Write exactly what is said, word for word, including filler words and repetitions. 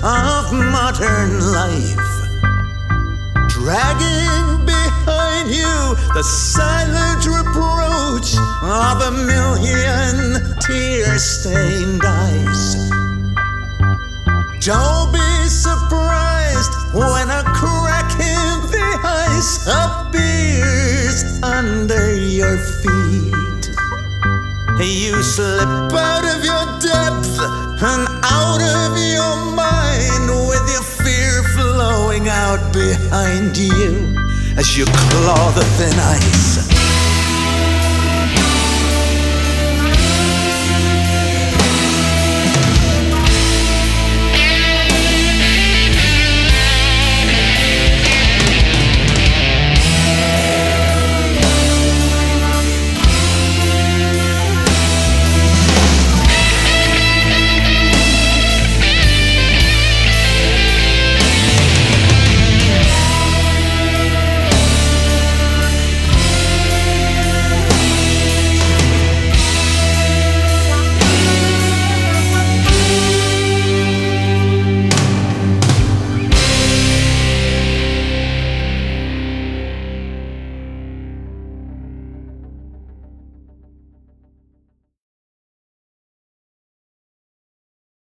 of modern life, dragging behind you the silent reproach of a million tear-stained eyes. Don't be surprised when a crack in the ice appears under your feet. You slip out of your depth and out of your mind, with your fear flowing out behind you as you claw the thin ice.